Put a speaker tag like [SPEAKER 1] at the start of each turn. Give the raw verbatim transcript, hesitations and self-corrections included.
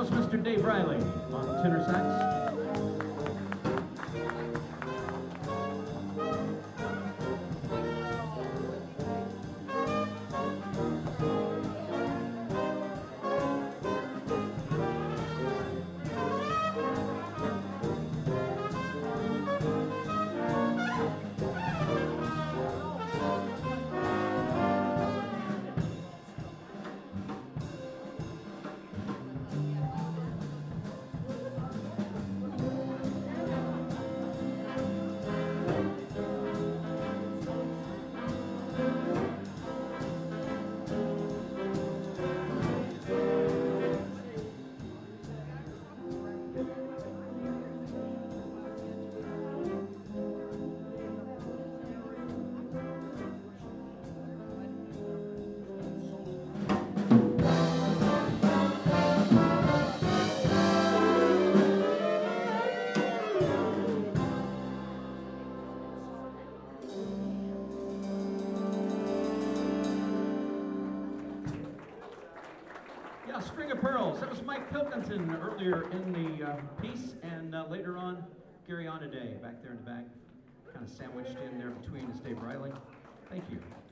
[SPEAKER 1] was Mister Dave Riley on tenor sax. Yeah, String of Pearls. That was Mike Pilkington earlier in the uh, piece, and uh, later on, Gary Onaday back there in the back, kind of sandwiched in there between is Dave Riley. Thank you.